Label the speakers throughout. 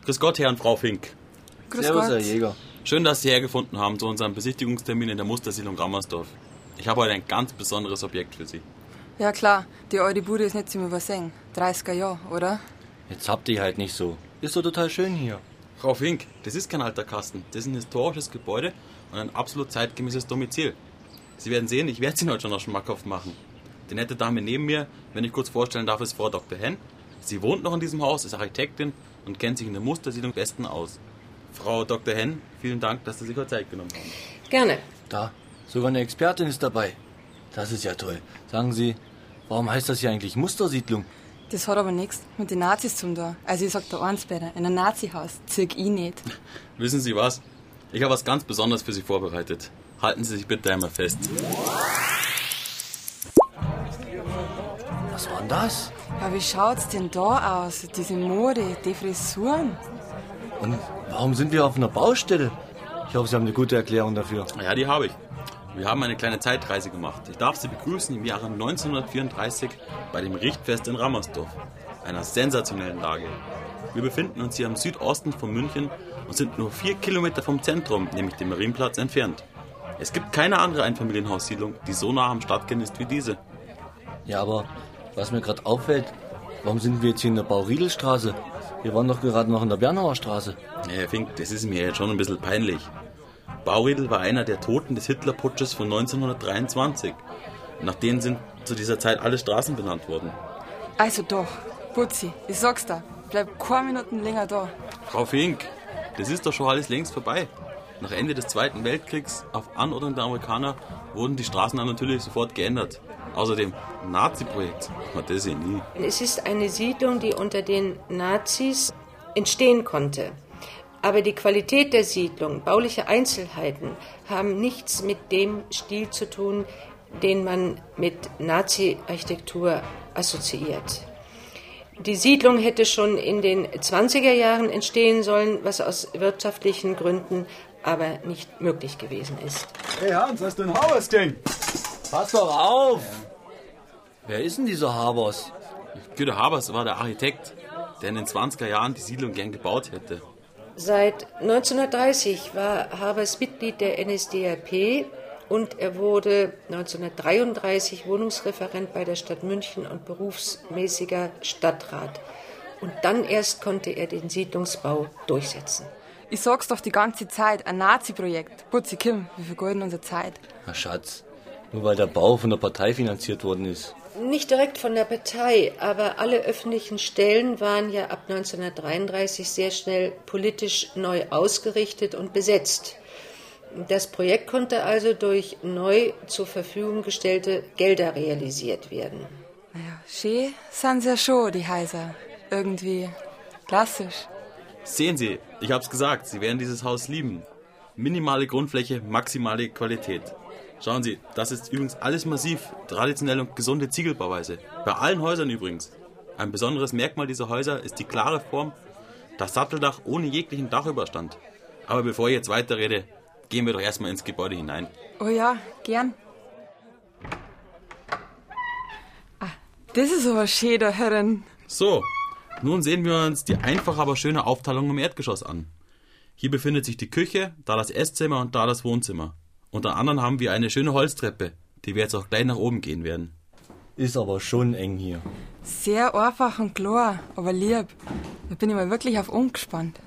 Speaker 1: Grüß Gott, Herr und Frau Fink.
Speaker 2: Grüß
Speaker 3: Servus,
Speaker 2: Gott.
Speaker 3: Herr Jäger.
Speaker 1: Schön, dass Sie hergefunden haben zu unserem Besichtigungstermin in der Mustersiedlung Rammersdorf. Ich habe heute ein ganz besonderes Objekt für Sie.
Speaker 2: Ja klar, die alte Bude ist nicht zum Übersehen. 30er Jahre, oder?
Speaker 3: Jetzt habt ihr halt nicht so. Ist doch total schön hier.
Speaker 1: Frau Fink, das ist kein alter Kasten. Das ist ein historisches Gebäude und ein absolut zeitgemäßes Domizil. Sie werden sehen, ich werde es Ihnen heute schon noch schmackhaft machen. Die nette Dame neben mir, wenn ich kurz vorstellen darf, ist Frau Dr. Henn. Sie wohnt noch in diesem Haus, ist Architektin und kennt sich in der Mustersiedlung besten aus. Frau Dr. Henn, vielen Dank, dass Sie sich heute Zeit genommen haben.
Speaker 4: Gerne.
Speaker 3: Da, sogar eine Expertin ist dabei. Das ist ja toll. Sagen Sie, warum heißt das hier eigentlich Mustersiedlung?
Speaker 2: Das hat aber nichts mit den Nazis zum tun. Also ich sag da eins besser, in ein Nazi-Haus zieh ich nicht.
Speaker 1: Wissen Sie was? Ich habe was ganz Besonderes für Sie vorbereitet. Halten Sie sich bitte einmal fest.
Speaker 3: Was war denn das?
Speaker 2: Ja, wie schaut's denn da aus? Diese Mode, die Frisuren.
Speaker 3: Und warum sind wir auf einer Baustelle? Ich hoffe, Sie haben eine gute Erklärung dafür.
Speaker 1: Ja, die habe ich. Wir haben eine kleine Zeitreise gemacht. Ich darf Sie begrüßen im Jahre 1934 bei dem Richtfest in Rammersdorf, einer sensationellen Lage. Wir befinden uns hier am Südosten von München und sind nur 4 Kilometer vom Zentrum, nämlich dem Marienplatz, entfernt. Es gibt keine andere Einfamilienhaussiedlung, die so nah am Stadtkern ist wie diese.
Speaker 3: Ja, aber was mir gerade auffällt, warum sind wir jetzt hier in der Bauriedelstraße? Wir waren doch gerade noch in der Bernauer Straße.
Speaker 1: Ja, Herr Fink, das ist mir jetzt schon ein bisschen peinlich. Bauriedl war einer der Toten des Hitlerputsches von 1923. Nach denen sind zu dieser Zeit alle Straßen benannt worden.
Speaker 2: Also doch, Putzi, ich sag's da, bleib keine Minuten länger da.
Speaker 1: Frau Fink, das ist doch schon alles längst vorbei. Nach Ende des Zweiten Weltkriegs, auf Anordnung der Amerikaner, wurden die Straßen dann natürlich sofort geändert. Außerdem, ein Nazi-Projekt, hat das ja nie.
Speaker 4: Es ist eine Siedlung, die unter den Nazis entstehen konnte. Aber die Qualität der Siedlung, bauliche Einzelheiten, haben nichts mit dem Stil zu tun, den man mit Nazi-Architektur assoziiert. Die Siedlung hätte schon in den 20er Jahren entstehen sollen, was aus wirtschaftlichen Gründen aber nicht möglich gewesen ist.
Speaker 5: Hey Hans, hast du ein Habers-Ding?
Speaker 3: Pass doch auf! Wer ist denn dieser Habers?
Speaker 1: Güter Habers war der Architekt, der in den 20er Jahren die Siedlung gern gebaut hätte.
Speaker 4: Seit 1930 war Habers Mitglied der NSDAP und er wurde 1933 Wohnungsreferent bei der Stadt München und berufsmäßiger Stadtrat. Und dann erst konnte er den Siedlungsbau durchsetzen.
Speaker 2: Ich sag's doch die ganze Zeit, ein Nazi-Projekt. Putzi, Kim, wir vergeuden unsere Zeit.
Speaker 3: Na Schatz, nur weil der Bau von der Partei finanziert worden ist.
Speaker 4: Nicht direkt von der Partei, aber alle öffentlichen Stellen waren ja ab 1933 sehr schnell politisch neu ausgerichtet und besetzt. Das Projekt konnte also durch neu zur Verfügung gestellte Gelder realisiert werden.
Speaker 2: Naja, schön sind sie ja schon, die Häuser. Irgendwie klassisch.
Speaker 1: Sehen Sie, ich hab's gesagt, Sie werden dieses Haus lieben. Minimale Grundfläche, maximale Qualität. Schauen Sie, das ist übrigens alles massiv, traditionell und gesunde Ziegelbauweise. Bei allen Häusern übrigens. Ein besonderes Merkmal dieser Häuser ist die klare Form, das Satteldach ohne jeglichen Dachüberstand. Aber bevor ich jetzt weiterrede, gehen wir doch erstmal ins Gebäude hinein.
Speaker 2: Oh ja, gern. Ah, das ist aber schön da herin.
Speaker 1: So, nun sehen wir uns die einfache, aber schöne Aufteilung im Erdgeschoss an. Hier befindet sich die Küche, da das Esszimmer und da das Wohnzimmer. Unter anderem haben wir eine schöne Holztreppe, die wir jetzt auch gleich nach oben gehen werden.
Speaker 3: Ist aber schon eng hier.
Speaker 2: Sehr einfach und klar, aber lieb. Da bin ich mal wirklich auf umgespannt.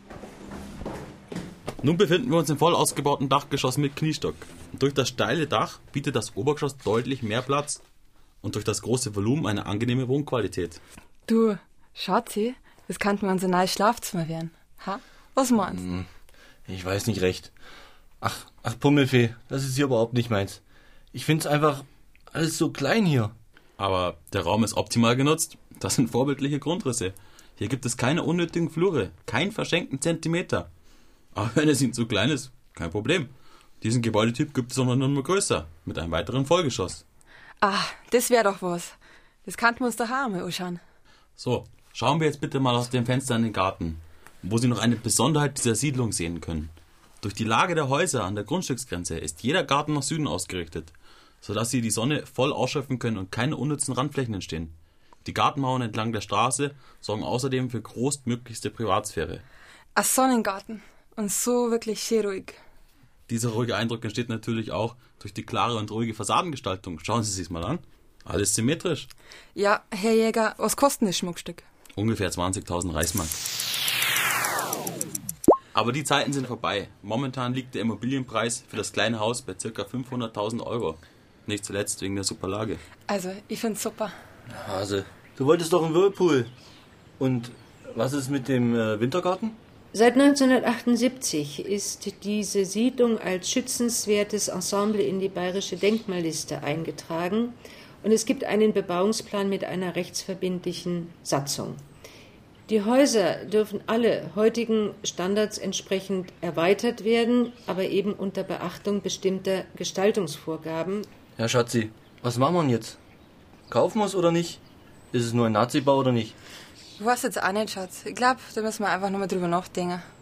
Speaker 1: Nun befinden wir uns im voll ausgebauten Dachgeschoss mit Kniestock. Durch das steile Dach bietet das Obergeschoss deutlich mehr Platz und durch das große Volumen eine angenehme Wohnqualität.
Speaker 2: Du, Schatzi, das könnte mal unser neues Schlafzimmer werden. Ha? Was meinst du?
Speaker 3: Ich weiß nicht recht. Ach, Pummelfee, das ist hier überhaupt nicht meins. Ich find's einfach alles so klein hier.
Speaker 1: Aber der Raum ist optimal genutzt. Das sind vorbildliche Grundrisse. Hier gibt es keine unnötigen Flure, keinen verschenkten Zentimeter. Aber wenn es Ihnen zu klein ist, kein Problem. Diesen Gebäudetyp gibt es auch noch nur größer, mit einem weiteren Vollgeschoss.
Speaker 2: Ah, das wäre doch was. Das könnten wir uns daheim mal anschauen.
Speaker 1: So, schauen wir jetzt bitte mal aus dem Fenster in den Garten, wo Sie noch eine Besonderheit dieser Siedlung sehen können. Durch die Lage der Häuser an der Grundstücksgrenze ist jeder Garten nach Süden ausgerichtet, sodass Sie die Sonne voll ausschöpfen können und keine unnützen Randflächen entstehen. Die Gartenmauern entlang der Straße sorgen außerdem für größtmöglichste Privatsphäre.
Speaker 2: Ein Sonnengarten. Und so wirklich schön ruhig.
Speaker 1: Dieser ruhige Eindruck entsteht natürlich auch durch die klare und ruhige Fassadengestaltung. Schauen Sie sich's mal an. Alles symmetrisch.
Speaker 2: Ja, Herr Jäger, was kostet das Schmuckstück?
Speaker 1: Ungefähr 20.000 Reichsmark. Aber die Zeiten sind vorbei. Momentan liegt der Immobilienpreis für das kleine Haus bei ca. 500.000 Euro. Nicht zuletzt wegen der super Lage.
Speaker 2: Also, ich find's super.
Speaker 3: Hase, du wolltest doch einen Whirlpool. Und was ist mit dem Wintergarten?
Speaker 4: Seit 1978 ist diese Siedlung als schützenswertes Ensemble in die bayerische Denkmalliste eingetragen und es gibt einen Bebauungsplan mit einer rechtsverbindlichen Satzung. Die Häuser dürfen alle heutigen Standards entsprechend erweitert werden, aber eben unter Beachtung bestimmter Gestaltungsvorgaben.
Speaker 3: Ja, Schatzi, was machen wir denn jetzt? Kaufen wir es oder nicht? Ist es nur ein Nazi-Bau oder nicht?
Speaker 2: Ich weiß jetzt auch nicht, Schatz. Ich glaube, da müssen wir einfach nochmal drüber nachdenken.